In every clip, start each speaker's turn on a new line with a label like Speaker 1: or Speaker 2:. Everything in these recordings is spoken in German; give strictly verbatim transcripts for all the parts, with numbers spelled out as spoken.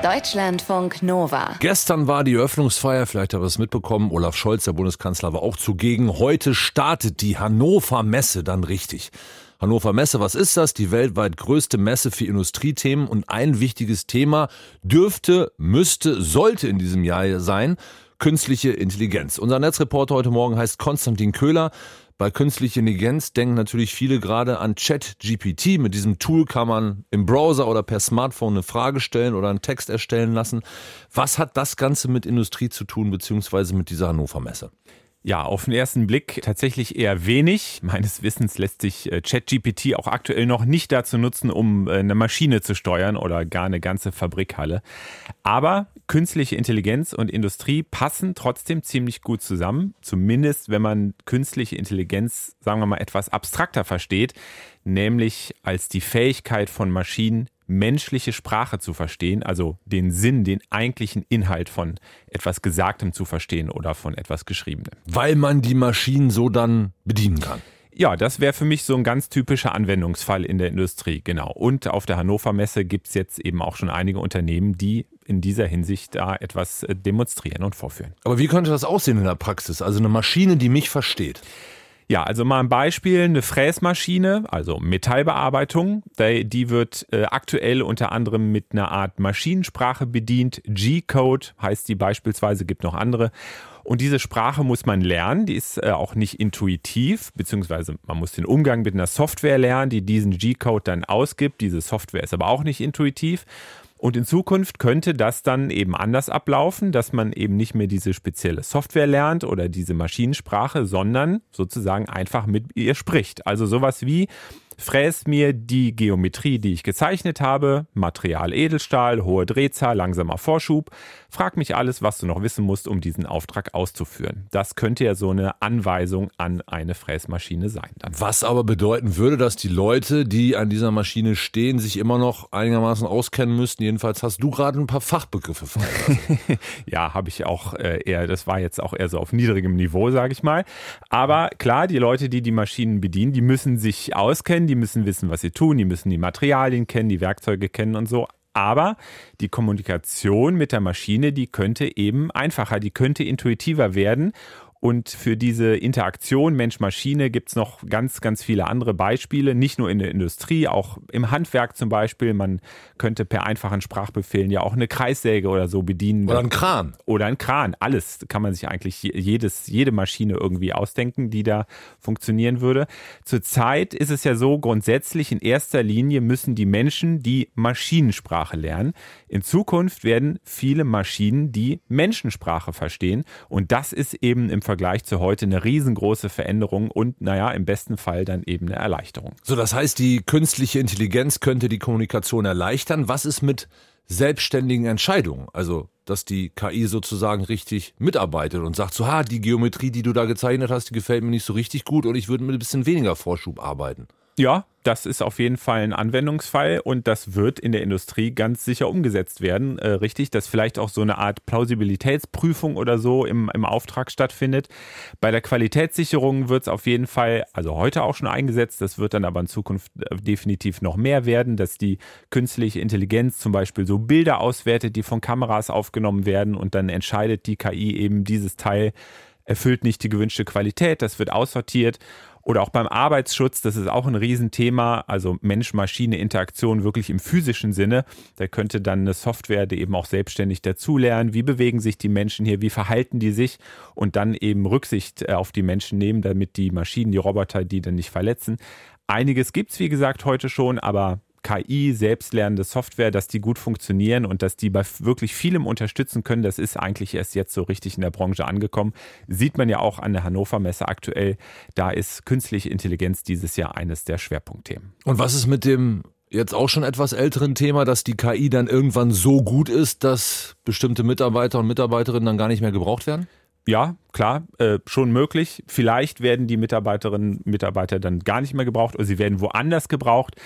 Speaker 1: Deutschlandfunk Nova.
Speaker 2: Gestern war die Eröffnungsfeier, vielleicht habt ihr es mitbekommen, Olaf Scholz, der Bundeskanzler, war auch zugegen. Heute startet die Hannover Messe dann richtig. Hannover Messe, was ist das? Die weltweit größte Messe für Industriethemen, und ein wichtiges Thema dürfte, müsste, sollte in diesem Jahr sein: künstliche Intelligenz. Unser Netzreporter heute Morgen heißt Konstantin Köhler. Bei künstlicher Intelligenz denken natürlich viele gerade an ChatGPT. Mit diesem Tool kann man im Browser oder per Smartphone eine Frage stellen oder einen Text erstellen lassen. Was hat das Ganze mit Industrie zu tun, beziehungsweise mit dieser Hannover Messe?
Speaker 3: Ja, auf den ersten Blick tatsächlich eher wenig. Meines Wissens lässt sich ChatGPT auch aktuell noch nicht dazu nutzen, um eine Maschine zu steuern oder gar eine ganze Fabrikhalle. Aber künstliche Intelligenz und Industrie passen trotzdem ziemlich gut zusammen. Zumindest, wenn man künstliche Intelligenz, sagen wir mal, etwas abstrakter versteht, nämlich als die Fähigkeit von Maschinen, menschliche Sprache zu verstehen, also den Sinn, den eigentlichen Inhalt von etwas Gesagtem zu verstehen oder von etwas Geschriebenem.
Speaker 2: Weil man die Maschinen so dann bedienen kann.
Speaker 3: Ja, das wäre für mich so ein ganz typischer Anwendungsfall in der Industrie, genau. Und auf der Hannover Messe gibt es jetzt eben auch schon einige Unternehmen, die in dieser Hinsicht da etwas demonstrieren und vorführen.
Speaker 2: Aber wie könnte das aussehen in der Praxis? Also eine Maschine, die mich versteht.
Speaker 3: Ja, also mal ein Beispiel: eine Fräsmaschine, also Metallbearbeitung, die wird äh, aktuell unter anderem mit einer Art Maschinensprache bedient. G-Code heißt die beispielsweise, gibt noch andere. Und diese Sprache muss man lernen, die ist äh, auch nicht intuitiv, beziehungsweise man muss den Umgang mit einer Software lernen, die diesen G-Code dann ausgibt. Diese Software ist aber auch nicht intuitiv. Und in Zukunft könnte das dann eben anders ablaufen, dass man eben nicht mehr diese spezielle Software lernt oder diese Maschinensprache, sondern sozusagen einfach mit ihr spricht. Also sowas wie: fräs mir die Geometrie, die ich gezeichnet habe, Material Edelstahl, hohe Drehzahl, langsamer Vorschub. Frag mich alles, was du noch wissen musst, um diesen Auftrag auszuführen. Das könnte ja so eine Anweisung an eine Fräsmaschine sein. Dann.
Speaker 2: Was aber bedeuten würde, dass die Leute, die an dieser Maschine stehen, sich immer noch einigermaßen auskennen müssten. Jedenfalls hast du gerade ein paar Fachbegriffe fallen.
Speaker 3: Ja, habe ich auch äh, eher, das war jetzt auch eher so auf niedrigem Niveau, sage ich mal. Aber klar, die Leute, die die Maschinen bedienen, die müssen sich auskennen, die müssen wissen, was sie tun, die müssen die Materialien kennen, die Werkzeuge kennen und so. Aber die Kommunikation mit der Maschine, die könnte eben einfacher, die könnte intuitiver werden. Und für diese Interaktion Mensch-Maschine gibt es noch ganz, ganz viele andere Beispiele. Nicht nur in der Industrie, auch im Handwerk zum Beispiel. Man könnte per einfachen Sprachbefehlen ja auch eine Kreissäge oder so bedienen.
Speaker 2: Oder einen Kran.
Speaker 3: Oder einen Kran. Alles kann man sich eigentlich, jedes, jede Maschine irgendwie ausdenken, die da funktionieren würde. Zurzeit ist es ja so, grundsätzlich in erster Linie müssen die Menschen die Maschinensprache lernen. In Zukunft werden viele Maschinen die Menschensprache verstehen. Und das ist eben im Vergleich zu heute eine riesengroße Veränderung und, naja, im besten Fall dann eben eine Erleichterung.
Speaker 2: So, das heißt, die künstliche Intelligenz könnte die Kommunikation erleichtern. Was ist mit selbstständigen Entscheidungen? Also, dass die K I sozusagen richtig mitarbeitet und sagt so: ha, die Geometrie, die du da gezeichnet hast, die gefällt mir nicht so richtig gut und ich würde mit ein bisschen weniger Vorschub arbeiten.
Speaker 3: Ja, das ist auf jeden Fall ein Anwendungsfall und das wird in der Industrie ganz sicher umgesetzt werden. Äh, richtig, dass vielleicht auch so eine Art Plausibilitätsprüfung oder so im, im Auftrag stattfindet. Bei der Qualitätssicherung wird es auf jeden Fall, also heute auch schon eingesetzt, das wird dann aber in Zukunft definitiv noch mehr werden, dass die künstliche Intelligenz zum Beispiel so Bilder auswertet, die von Kameras aufgenommen werden, und dann entscheidet die K I eben, dieses Teil erfüllt nicht die gewünschte Qualität, das wird aussortiert. Oder auch beim Arbeitsschutz, das ist auch ein Riesenthema, also Mensch-Maschine-Interaktion wirklich im physischen Sinne. Da könnte dann eine Software, die eben auch selbstständig dazulernen, wie bewegen sich die Menschen hier, wie verhalten die sich, und dann eben Rücksicht auf die Menschen nehmen, damit die Maschinen, die Roboter, die dann nicht verletzen. Einiges gibt's, wie gesagt, heute schon, aber K I, selbstlernende Software, dass die gut funktionieren und dass die bei wirklich vielem unterstützen können, das ist eigentlich erst jetzt so richtig in der Branche angekommen. Sieht man ja auch an der Hannover Messe aktuell. Da ist künstliche Intelligenz dieses Jahr eines der Schwerpunktthemen.
Speaker 2: Und was ist mit dem jetzt auch schon etwas älteren Thema, dass die K I dann irgendwann so gut ist, dass bestimmte Mitarbeiter und Mitarbeiterinnen dann gar nicht mehr gebraucht werden?
Speaker 3: Ja, klar, äh, schon möglich. Vielleicht werden die Mitarbeiterinnen und Mitarbeiter dann gar nicht mehr gebraucht oder sie werden woanders gebraucht.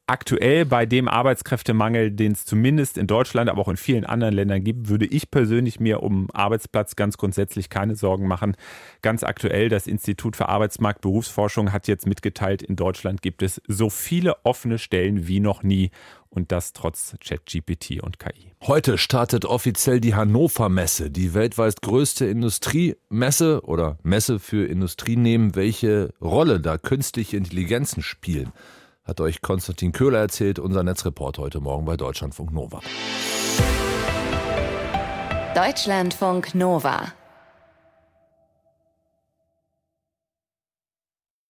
Speaker 3: aktuell bei dem Arbeitskräftemangel, den es zumindest in Deutschland, aber auch in vielen anderen Ländern gibt, würde ich persönlich mir um Arbeitsplatz ganz grundsätzlich keine Sorgen machen. Ganz aktuell, das Institut für Arbeitsmarkt-Berufsforschung hat jetzt mitgeteilt, in Deutschland gibt es so viele offene Stellen wie noch nie. Und das trotz ChatGPT und K I.
Speaker 2: Heute startet offiziell die Hannover Messe, die weltweit größte Industriemesse oder Messe für Industrienehmen. Welche Rolle da künstliche Intelligenzen spielen, hat euch Konstantin Köhler erzählt, unser Netzreporter heute Morgen bei Deutschlandfunk Nova.
Speaker 1: Deutschlandfunk Nova.